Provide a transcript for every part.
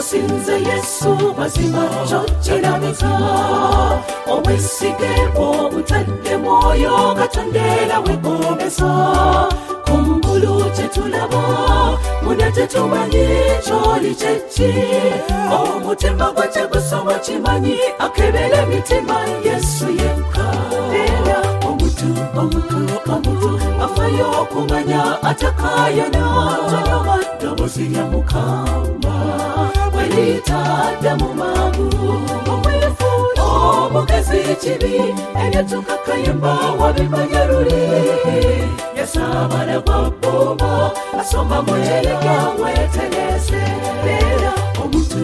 osinze Yesu mazima kyokirabika obwesige bw'obutadde mwoyo Katonda wegomeza kungulu kyetulaba muna tetumanyi kyoli kyeki omutima gwe tegusoma kimanyi akebera emitima Yesu yekka omutu afayo okumanya atakayana tonyoba ddoboozi lya Mukama welitadda mu mangu omwefuula omugezi kibi ebyatukakayemba wabimanya luli yasaabala gwa bbumba asoma mu jereka weetereze beera omutu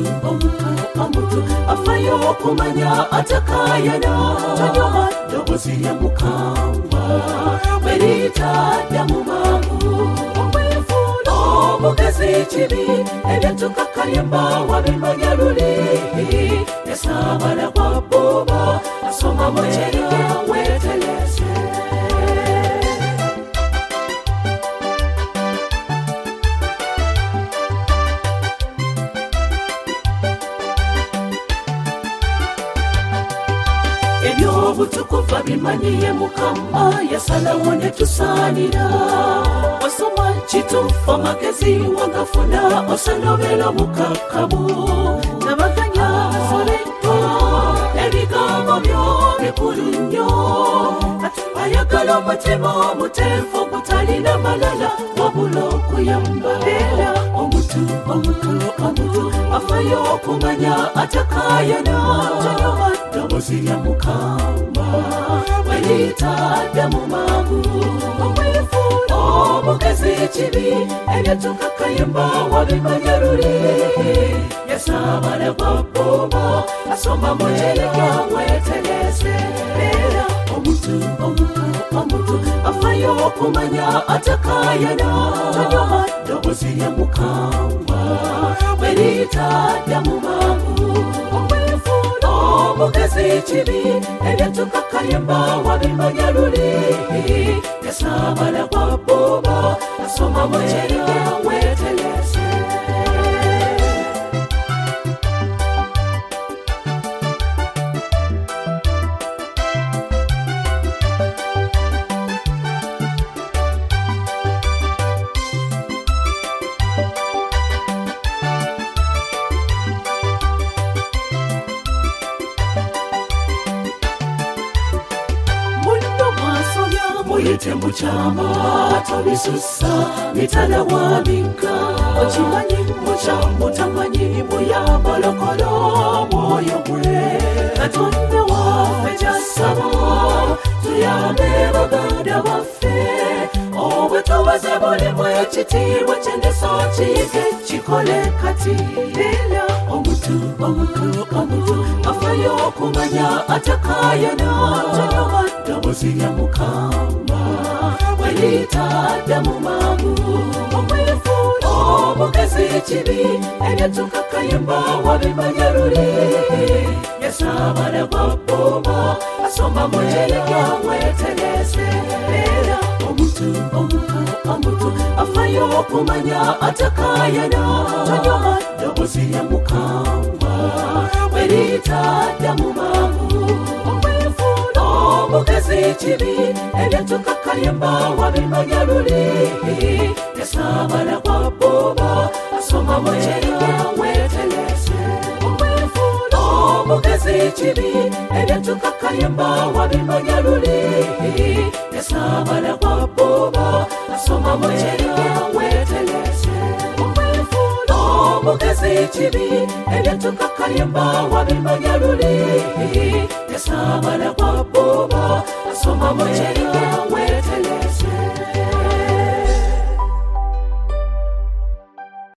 afayo okumanya atakayana tonyoba ddoboozi lya Mukama welitadda mu mangu omwefuula omugezi kibi ebyatukakayemba wabimanya luli yasaabala gwa bbumba asoma mu jereka weetereze ebyobutukuva bimanyiye Mukama yasalawo ne tusaanira osoma kituufu amagezi wagafuna osanobera mukakkamu nabaganya asoledwa ebigambo byo bikulu nnyo ayagala omutima omuteefu gutalina malala wabula okuyamba era omutu afayo okumanya atakayana tonyoba ddoboozi lya Mukama welitadda mu mangu omwefuula omugezi kibi ebyatukakayemba wabimanya luli yasaabala gwa bbumba asoma mu jereka weetereze era omutu afayo okumanya atakayana tonyoba ddoboozi lya Mukama welitadda mu mangu omwefuula omugezi kibi ebyatukakayemba wabimanya luli yasaabala gwa bbumba asoma mu jereka weetereze muyite mukyama tobisusa mitala wabika okimanyi mukyamu tamanyi muyambalokolo mwoyo gwe Katonda waffe kyasaba tuyambe baganda baffe obwe tubaze bulimu ekitiibwa ky'endeso kiyige kikole kati era omutu afayo okumanya atakayana tonyoba ddoboozi lya Mukama welitadda mu mangu omwefuula omugezi kibi ebyatukakayemba wabimanya luli yasaabala gwa bbumba asoma mu jereka weetereze era omutu afayo okumanya atakayana tonyoba ddoboozi lya Mukama welitadda mu mangu omwefuula omugezi kibi ebyatukakayemba wabimanya luli yasaabala gwa bbumba asoma mu jereka weetereze omwefuula omugezi kibi ebyatukakayemba wabimanya luli yasaabala gwa bbumba asoma mu jereka weetereze omwefuula omugezi kibi ebyatukakayemba wabimanya luli yasaabala gwa bbumba asoma mu jereka weetereze